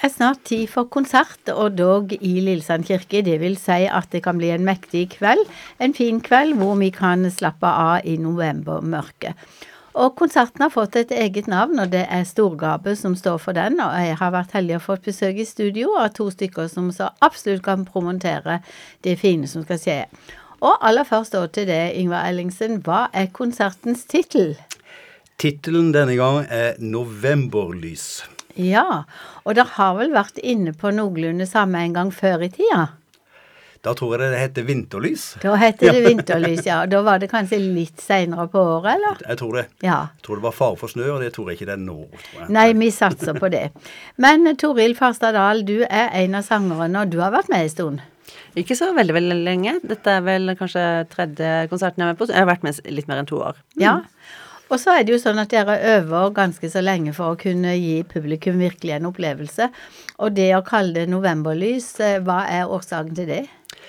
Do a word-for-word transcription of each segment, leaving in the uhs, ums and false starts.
er snart tid for konsert, og dog i Lillesand kirke. Det vil si at det kan bli en mektig kveld, en fin kveld hvor vi kan slappe av i novembermørket. Og konserten har fått et eget navn, og det er Storgapet som står for den, og jeg har vært heldig å få besøk i studio av to stykker som så absolutt kan promontere det fine som skal skje. Og aller først da til det, Ingvar Ellingsen, hva er konsertens titel? Titelen denne gang er Novemberlys. Ja, og det har vel vært inne på noenlunde samme en gang før i tida? Da tror jeg det heter Vinterlys. Da heter det Vinterlys, ja. Da var det kanskje litt senere på året, eller? Jeg tror det. Ja. Jeg tror det var fare for snø, og det tror jeg ikke det er nå. Nei, vi satser på det. Men Toril Farstad-Dahl, du er en av sangerne, og du har vært med i stund. Ikke så veldig, veldig lenge. Dette er vel kanskje tredje konserten jeg er med på. Jeg har vært med litt mer enn to år. Mm. Ja, og så er det jo sånn at dere øver ganske så lenge for å kunne gi publikum virkelig en opplevelse. Og det å kalle det novemberlys, hva er årsaken til det?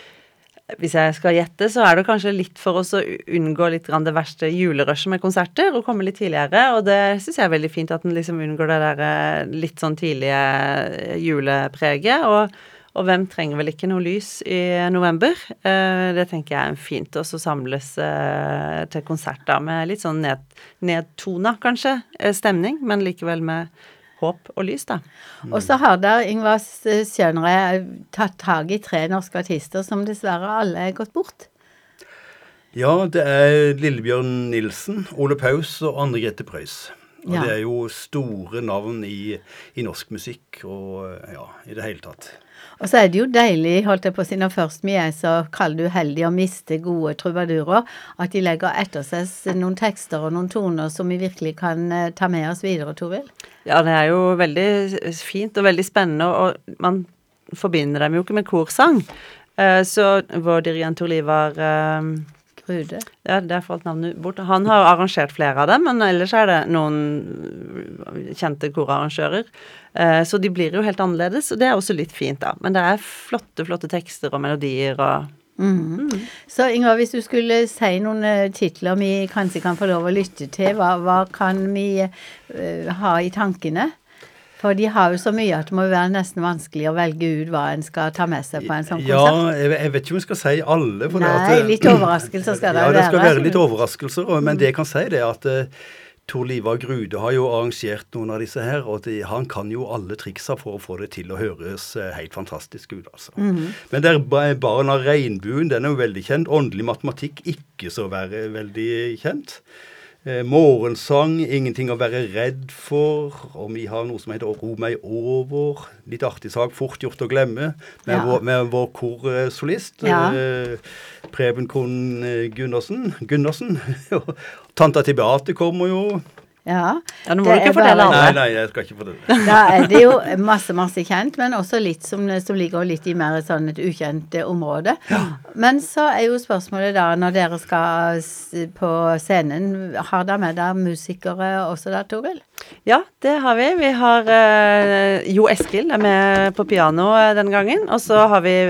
Hvis jeg skal gjette, så er det kanskje litt for oss å unngå litt grann det verste julerushet med konserter, og komme litt tidligere, og det synes jeg er veldig fint at den liksom unngår det der litt sånn tidlige julepreget, og, og hvem trenger vel ikke noe lys i november? Det tenker jeg er fint også å samles til konserter med litt sånn ned, nedtona, kanskje, stemning, men likevel med håp og lys, da. Mm. Og så har der Ingvar Skjønere tatt tag i tre norske artister som dessverre alle er gått bort. Ja, det er Lillebjørn Nilsen, Ole Paus og Anne Grete Preus. Og ja. Det er jo store navn i, i norsk musikk og ja, i det hele tatt. Og så er det jo deilig, holdt jeg på å si, når først vi er så kall du heldig å miste gode trubadurer, at de legger etter seg noen tekster og noen toner som vi virkelig kan ta med oss videre, Toril. Ja, det er jo veldig fint og veldig spennende, og man forbinder dem jo ikke med korsang. Så vår dirigent Olivar Grude. Ja, det er falt navnet bort. Han har arrangert flere av dem, men ellers er det noen kjente korarrangører. Så de blir jo helt annerledes, og det er også litt fint da. Men det er flotte, flotte tekster og melodier og... Mm. Mm. Så Ingvar, hvis du skulle si noen titler vi kanskje kan få lov å lytte til, hva, hva kan vi uh, ha i tankene? For de har jo så mye at det må være nesten vanskelig å velge ut hva en skal ta med seg på en sånn konsert. Ja, jeg, jeg vet ikke om jeg skal si alle. For Nei, det at, litt overraskelser skal det være. Ja, det skal være litt overraskelser, men det jeg kan si det er at uh, Tor Livar Grude har jo arrangert noen av disse her, og det, han kan jo alle trikser for å få det til å høres uh, helt fantastisk ut, altså. Mm-hmm. Men det er Barn av regnbuen, den er jo veldig kjent. Åndelig matematikk, ikke så være veldig kjent. Eh, morgensang, ingenting å være redd for, og vi har noe som heter Ro meg over, litt artig sak, fort gjort å glemme, med, ja. vår, med vår korsolist, ja. eh, Preben Kohn Gundersen, Gundersen. Tanta til Beate kommer jo. Ja, ja, nå må du ikke fortelle alle. Nei, nei, jeg skal ikke fortelle. Da er det jo masse, masse kjent, men også litt som, som ligger litt i mer sånn et ukjent område. Ja. Men så er jo spørsmålet da, når dere skal på scenen, har dere med dere musikere også da, Toril? Ja, det har vi. Vi har uh, Jo Eskil er med på piano den gangen, og så har vi,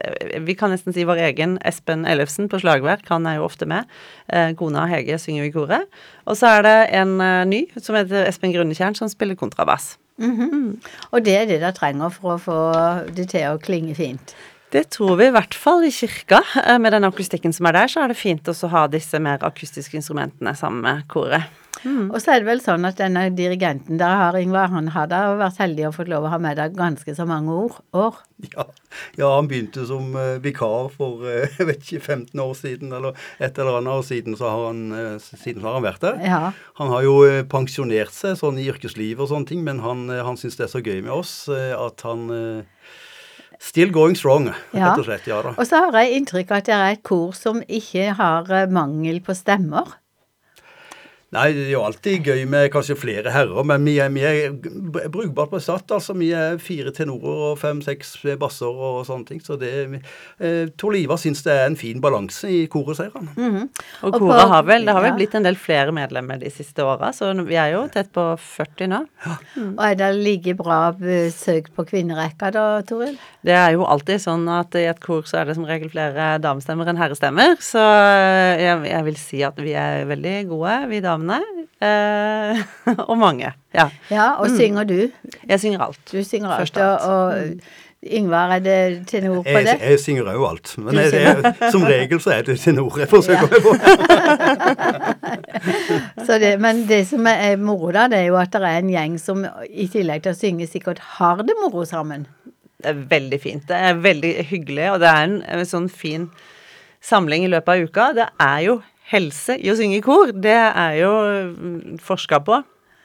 vi kan nesten si vår egen Espen Ellefsen på slagverk, han er jo ofte med. Uh, Kona Hege synger jo i koret. Og så er det en uh, ny, som heter Espen Grunnekjern, som spiller kontrabass. Mm-hmm. Mm. Og det er det dere trenger for å få det til å klinge fint? Det tror vi i hvert fall i kirka. Med den akustikken som er der, så er det fint også å ha disse mer akustiske instrumentene sammen med koret. Mm. Og så er det vel sånn at denne dirigenten der har, Ingvar, han har da vært heldig å få lov å ha med deg ganske så mange år. år. Ja, ja, han begynte som uh, vikar for, uh, jeg vet ikke, femten år siden, eller et eller annet år siden, så har han, uh, siden så har han vært der. Ja. Han har jo uh, pensjonert seg sånn i yrkesliv og sånne ting, men han, uh, han synes det er så gøy med oss uh, at han... Uh, Still going strong, ja. rett og slett, ja da. Og så har jeg inntrykk av at det er et kor som ikke har mangel på stemmer. Nei, det er jo alltid gøy med kanskje flere herrer, men vi er, vi er brugbart besatt, altså vi er fire tenorer og fem, seks basser og sånne ting, så det eh, Tor Livar synes det er en fin balanse i koret, sier han. Mm-hmm. Og, og koret har vel, det har vel ja. blitt en del flere medlemmer de siste årene, så vi er jo tett på førti nå. Ja. Mm. Og er det like bra besøk på kvinnerekka da, Toril? Det er jo alltid sånn at i et kor så er det som regel flere damestemmer enn herrestemmer, så jeg, jeg vil si at vi er veldig gode, vi damene navnet, eh, og mange, ja. Ja, og synger du? Jeg synger alt. Du synger alt, Først alt. og, og Yngvar, er det tenor på det? Jeg, jeg synger jo alt, men Du jeg, synger. jeg, som regel så er det tenor jeg forsøker meg på. Så det, men det som er er moro da, det er jo at det er en gjeng som i tillegg til å synge sikkert har det moro sammen. Det er veldig fint. Det er veldig hyggelig, og det er en, en sånn fin samling i løpet av uka. Det er jo helse i å synge i kor. Det er jo forsket på.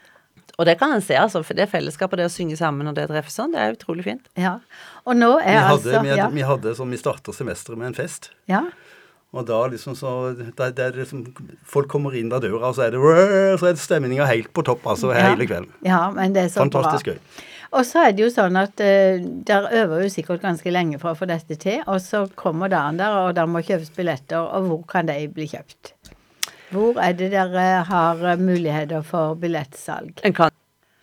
Og det kan en se, altså, for det fellesskapet, det å synge sammen og det treffer sånn, det er utrolig fint. Ja, og nå er Vi hadde, altså... vi hadde, ja. vi hadde som vi startet semesteret med en fest. Ja. Og da liksom så, det, det er liksom, folk kommer inn av døra, og så er det, så er det stemningen helt på topp, altså, Ja. hele kvelden. Ja, men det er så Fantastisk bra. gøy. Og så er det jo sånn at uh, der øver jo sikkert ganske lenge for å få dette til, og så kommer dagen der, og der må kjøpes billetter, og hvor kan de bli kjøpt? Hvor er det dere har muligheter for billettsalg? En kan.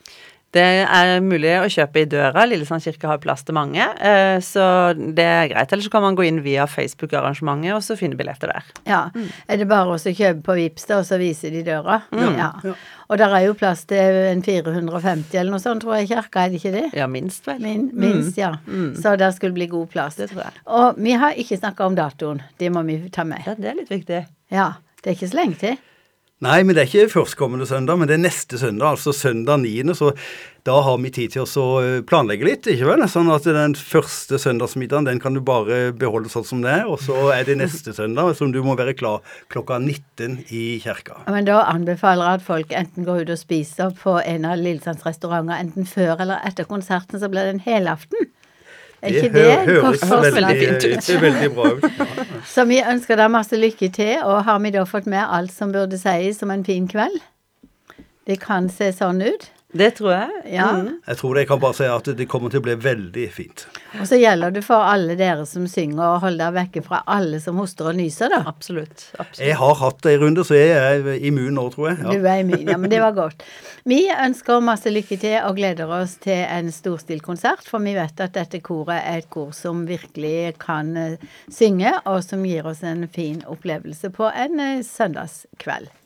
Det er mulig å kjøpe i døra. Lillesand kirke har plass til mange, eh, så det er greit. Eller så kan man gå inn via Facebook-arrangementet og så finne billetter der. Ja, er det bare også å kjøpe på Vipps da, og så viser de døra? Ja. Og der er jo plass til en fire hundre og femti eller noe sånt, tror jeg, i kirka, er det ikke det? Ja, minst vel. Min, minst, ja. Så der skulle bli god plass. Det tror jeg. Og vi har ikke snakket om datoen. Det må vi ta med. Ja, det er litt viktig. Ja, det er ikke så lenge til. Nei, men det er ikke førstkommende søndag, men det er neste søndag, altså søndag niende, så da har vi tid til å så planlegge litt, ikke vel? Sånn at den første søndagsmiddagen, den kan du bare beholde sånn som det er, og så er det neste søndag, som du må være klar klokka nitten i kirka. Men da anbefaler jeg at folk enten går ut og spiser på en av Lillesands restauranter, enten før eller etter konserten, så blir det en helaften. Er ikke det hø- et godt høres forslag? veldig, fint ut. det er veldig bra ut. Så vi ønsker deg masse lykke til, og har vi da fått med alt som burde sies som en fin kveld? Det kan se sånn ut. Det tror jeg. Ja. Mm. Jeg tror det, jeg kan bare si at det kommer til å bli veldig fint. Og så gjelder det for alle dere som synger, å holde dere vekke fra alle som hoster og nyser da. Absolutt. Absolutt. Jeg har hatt en runde, så jeg er immun nå, tror jeg. Ja. Du er immun, ja, men det var godt. Vi ønsker masse lykke til og gleder oss til en storstilt konsert, for vi vet at dette koret er et kor som virkelig kan uh, synge, og som gir oss en fin opplevelse på en uh, søndagskveld.